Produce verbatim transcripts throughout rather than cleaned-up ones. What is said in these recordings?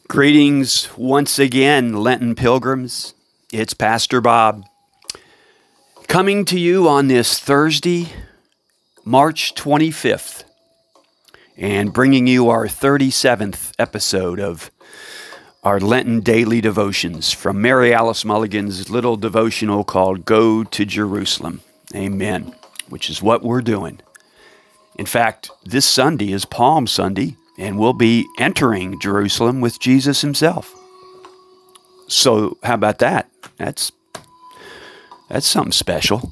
Greetings once again, Lenten pilgrims. It's Pastor Bob coming to you on this Thursday, March twenty-fifth, and bringing you our thirty-seventh episode of our Lenten daily devotions from Mary Alice Mulligan's little devotional called Go to Jerusalem. Amen, which is what we're doing. In fact, this Sunday is Palm Sunday, and we'll be entering Jerusalem with Jesus himself. So how about that? That's that's something special.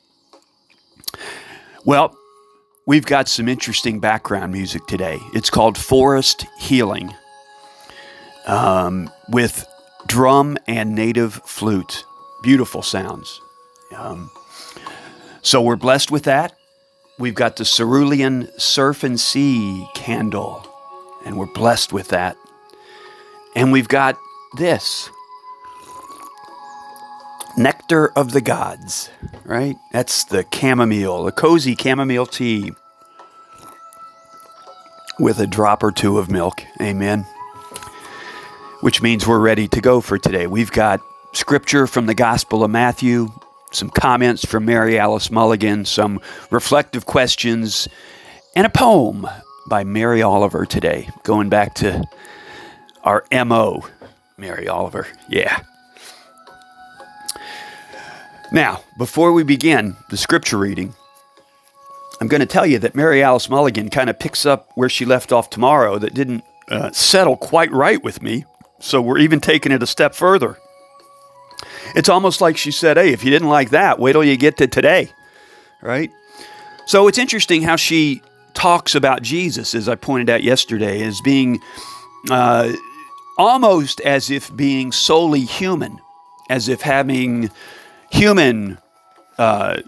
Well, we've got some interesting background music today. It's called Forest Healing, um, with drum and native flute. Beautiful sounds. Um, so we're blessed with that. We've got the Cerulean Surf and Sea candle, and we're blessed with that. And we've got this, Nectar of the Gods, right? That's the chamomile, the cozy chamomile tea with a drop or two of milk. Amen. Which means we're ready to go for today. We've got scripture from the Gospel of Matthew, some comments from Mary Alice Mulligan, some reflective questions, and a poem by Mary Oliver today, going back to our M O, Mary Oliver. Yeah. Now, before we begin the scripture reading, I'm going to tell you that Mary Alice Mulligan kind of picks up where she left off tomorrow that didn't uh, settle quite right with me, so we're even taking it a step further. It's almost like she said, hey, if you didn't like that, wait till you get to today, right? So it's interesting how she talks about Jesus, as I pointed out yesterday, as being uh, almost as if being solely human, as if having human uh,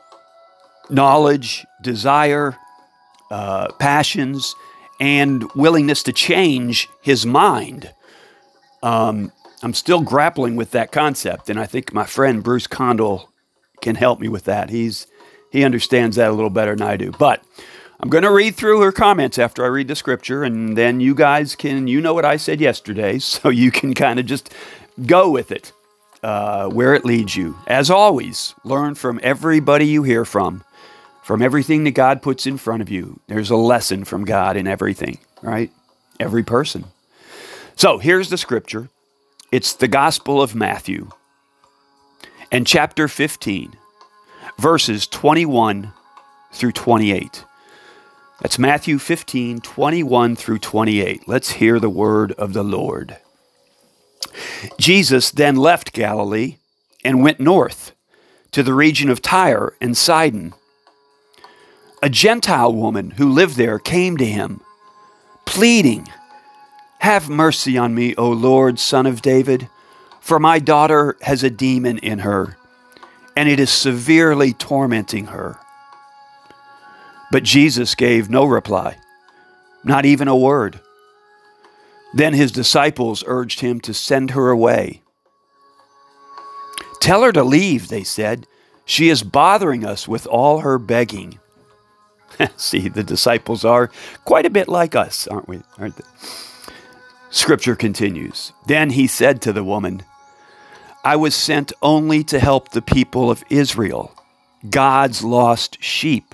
knowledge, desire, uh, passions, and willingness to change his mind. Um, I'm still grappling with that concept, and I think my friend Bruce Condell can help me with that. He's he understands that a little better than I do. But I'm going to read through her comments after I read the scripture, and then you guys can, you know what I said yesterday, so you can kind of just go with it, uh, where it leads you. As always, learn from everybody you hear from, from everything that God puts in front of you. There's a lesson from God in everything, right? Every person. So here's the scripture. It's the Gospel of Matthew, and chapter fifteen, verses twenty-one through twenty-eight. That's Matthew fifteen, twenty-one through twenty-eight. Let's hear the word of the Lord. Jesus then left Galilee and went north to the region of Tyre and Sidon. A Gentile woman who lived there came to him, pleading, "Have mercy on me, O Lord, Son of David, for my daughter has a demon in her, and it is severely tormenting her." But Jesus gave no reply, not even a word. Then his disciples urged him to send her away. "Tell her to leave," they said. "She is bothering us with all her begging." See, the disciples are quite a bit like us, aren't we? Aren't they? Scripture continues. Then he said to the woman, "I was sent only to help the people of Israel, God's lost sheep,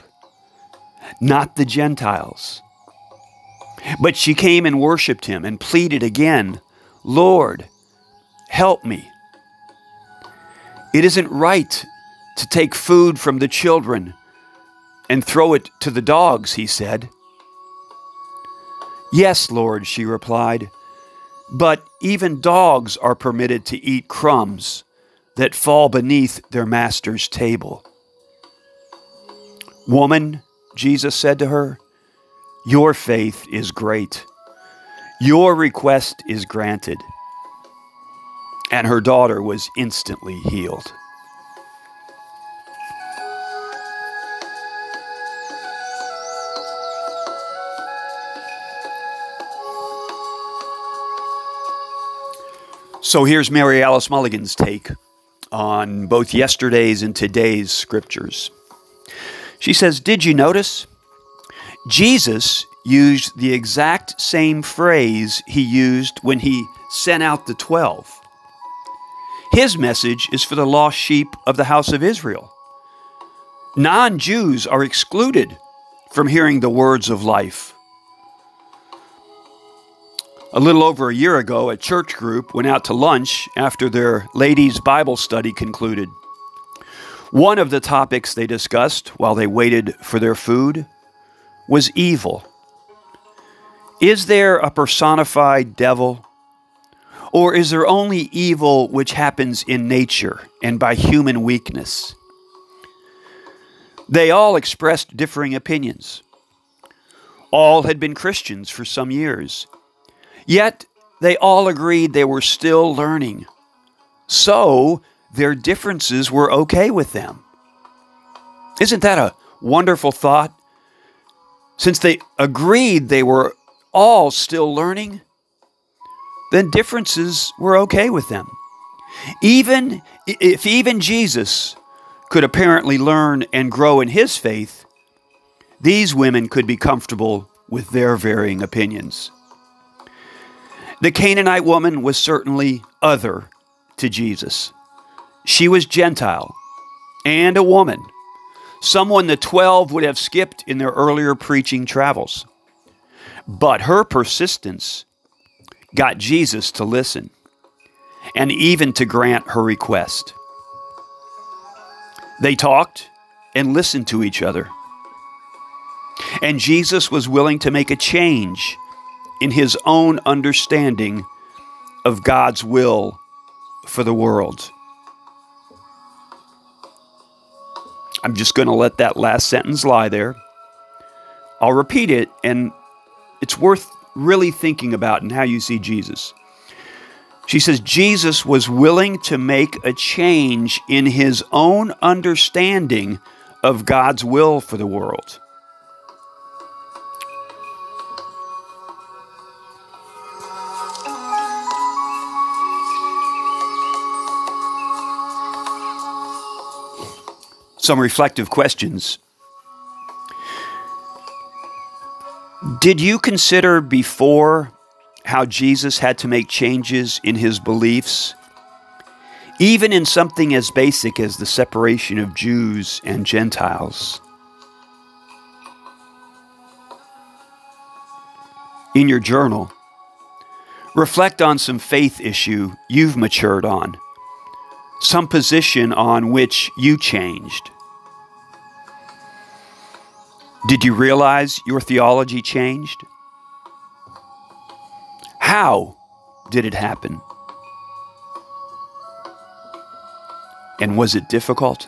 not the Gentiles." But she came and worshiped him and pleaded again, "Lord, help me. It isn't right to take food from the children and throw it to the dogs," he said. "Yes, Lord," she replied, "but even dogs are permitted to eat crumbs that fall beneath their master's table." "Woman," Jesus said to her, "your faith is great. Your request is granted." And her daughter was instantly healed. So here's Mary Alice Mulligan's take on both yesterday's and today's scriptures. She says, "Did you notice? Jesus used the exact same phrase he used when he sent out the twelve. His message is for the lost sheep of the house of Israel. Non-Jews are excluded from hearing the words of life. A little over a year ago, a church group went out to lunch after their ladies' Bible study concluded. One of the topics they discussed while they waited for their food was evil. Is there a personified devil? Or is there only evil which happens in nature and by human weakness? They all expressed differing opinions. All had been Christians for some years. Yet they all agreed they were still learning. So their differences were okay with them. Isn't that a wonderful thought? Since they agreed they were all still learning, then differences were okay with them. Even if even Jesus could apparently learn and grow in his faith, these women could be comfortable with their varying opinions. The Canaanite woman was certainly other to Jesus. She was Gentile and a woman, someone the twelve would have skipped in their earlier preaching travels. But her persistence got Jesus to listen and even to grant her request. They talked and listened to each other. And Jesus was willing to make a change in his own understanding of God's will for the world. I'm just going to let that last sentence lie there. I'll repeat it, and it's worth really thinking about and how you see Jesus. She says, Jesus was willing to make a change in his own understanding of God's will for the world. Some reflective questions. Did you consider before how Jesus had to make changes in his beliefs, even in something as basic as the separation of Jews and Gentiles? In your journal, reflect on some faith issue you've matured on, some position on which you changed. Did you realize your theology changed? How did it happen? And was it difficult?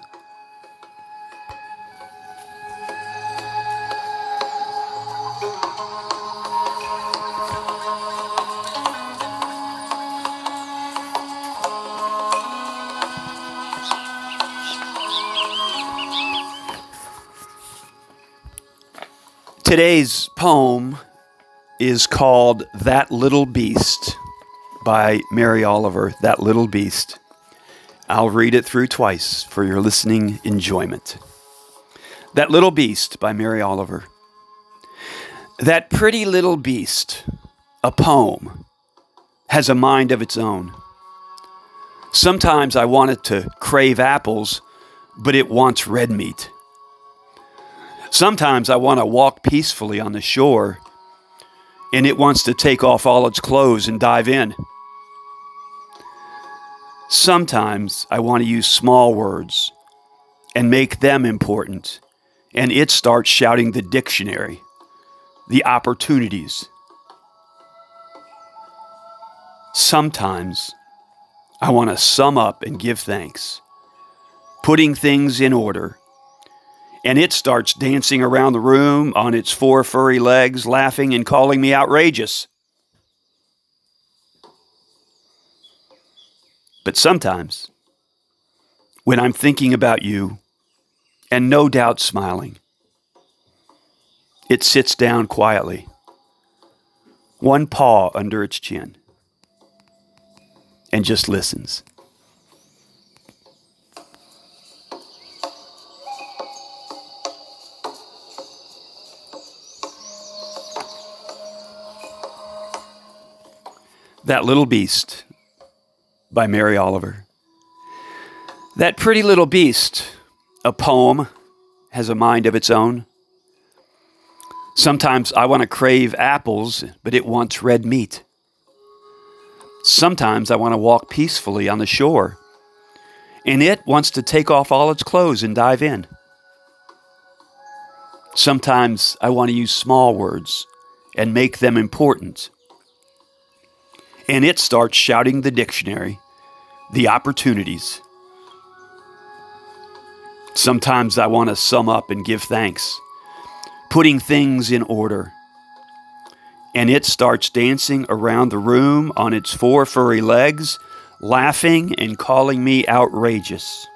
Today's poem is called That Little Beast by Mary Oliver, That Little Beast. I'll read it through twice for your listening enjoyment. That Little Beast by Mary Oliver. That pretty little beast, a poem, has a mind of its own. Sometimes I want it to crave apples, but it wants red meat. Sometimes I want to walk peacefully on the shore, and it wants to take off all its clothes and dive in. Sometimes I want to use small words and make them important, and it starts shouting the dictionary, the opportunities. Sometimes I want to sum up and give thanks, putting things in order, and it starts dancing around the room on its four furry legs, laughing and calling me outrageous. But sometimes, when I'm thinking about you, and no doubt smiling, it sits down quietly, one paw under its chin, and just listens. That Little Beast by Mary Oliver. That pretty little beast, a poem, has a mind of its own. Sometimes I want to crave apples, but it wants red meat. Sometimes I want to walk peacefully on the shore, and it wants to take off all its clothes and dive in. Sometimes I want to use small words and make them important, and it starts shouting the dictionary, the opportunities. Sometimes I want to sum up and give thanks, putting things in order, and it starts dancing around the room on its four furry legs, laughing and calling me outrageous.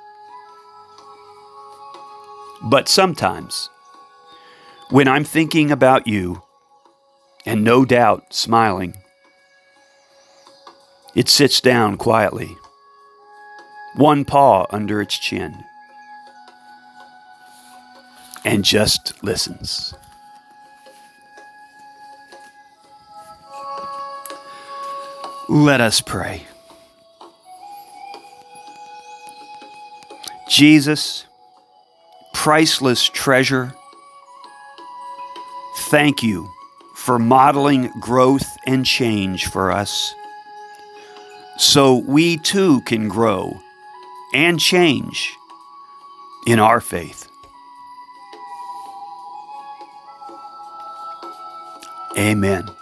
But sometimes, when I'm thinking about you, and no doubt smiling, it sits down quietly, one paw under its chin, and just listens. Let us pray. Jesus, priceless treasure, thank you for modeling growth and change for us, so we too can grow and change in our faith. Amen.